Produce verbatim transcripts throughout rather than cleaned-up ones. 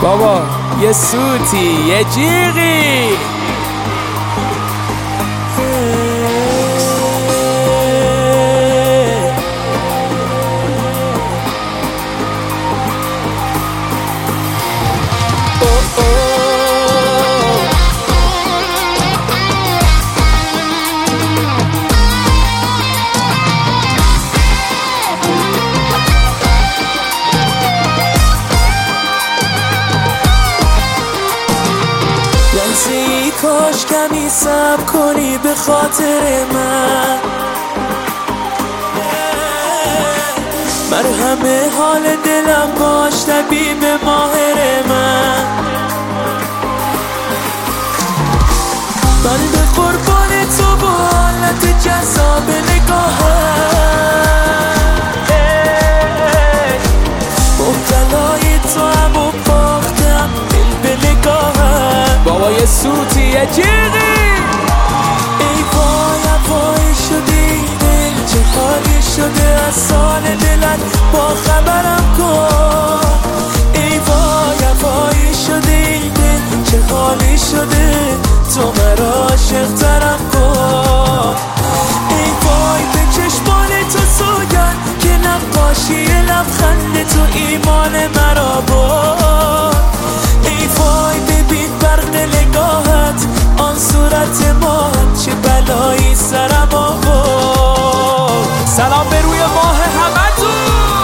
بابا یه سوتی یه جیغی ای کاش کمی صبر کنی به خاطر من، مرهم حال دلم باش طبیب ماهر من. من به قربان تو با حالت جذاب نگاهم، مبتلای تو هم و باختم دل به نگاهم. بابا یه سوتی یه جیغی ای وای هوایی شدی دل، چه حالی شده از سال دلت با خبرم کن. ای وای هوایی شدی دل، چه حالی شده تو مرا عاشق ترم کن. ای وای به چشمان تو سوگن که نقاشی لبخند تو ایمان مرا بود. ای وای ببین برق نگاهت آن صورت ما، چه بلایی سرم آورد. سلام به روی ماه همتون.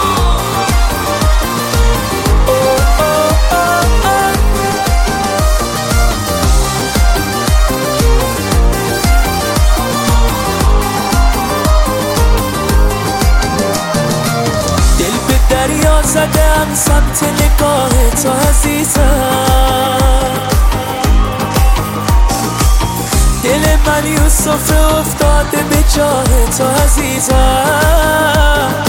دل به دریا زدم سمت نگاه تو عزیزم، دل من یوسف افتاده به جاه تو عزیزم.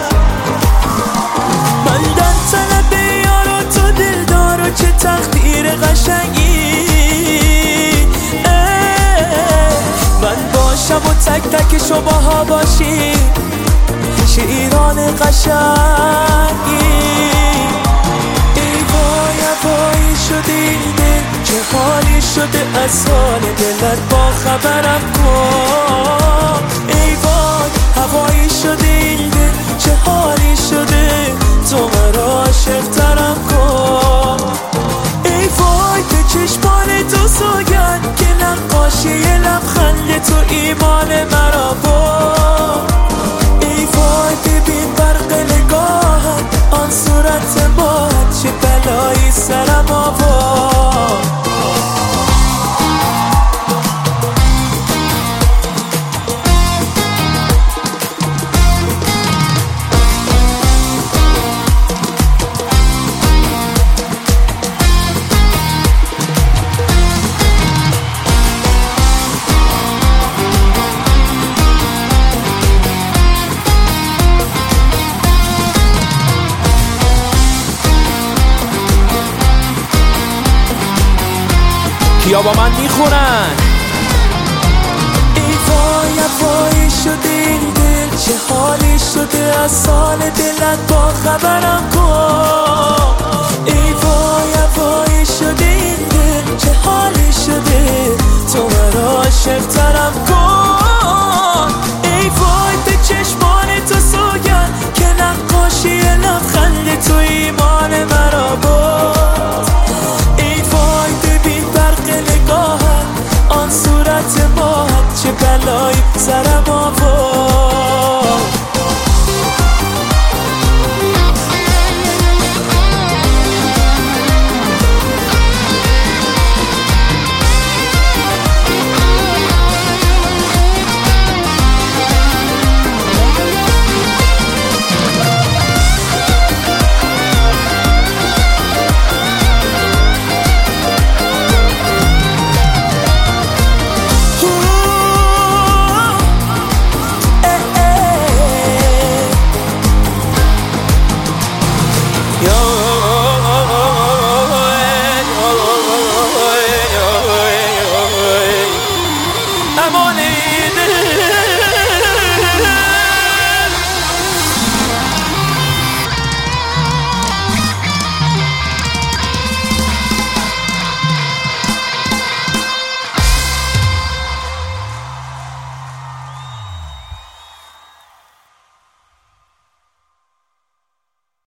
من در طلب یار و تو دلدار و چه تقدیر قشنگی، من باشم و تک تک شماها باشی چه ایران قشنگی. ای وای هوایی شدی دل، چه حالی شده از حال دلت با خبرم کن. ای وای هوایی شدی دل، چه حالی شده تو مرا عاشق ترم کن. ای وای به چشمان تو سوگن که نقاشی لبخند تو ایمان مرا بود. ای وای ببین برق نگاهت آن صورت ما، چه بلایی سرم آورد. کیا با من میخونن؟ ای وای هوایی شدی دل، چه حالی شده از سال دلت با خبرم کن.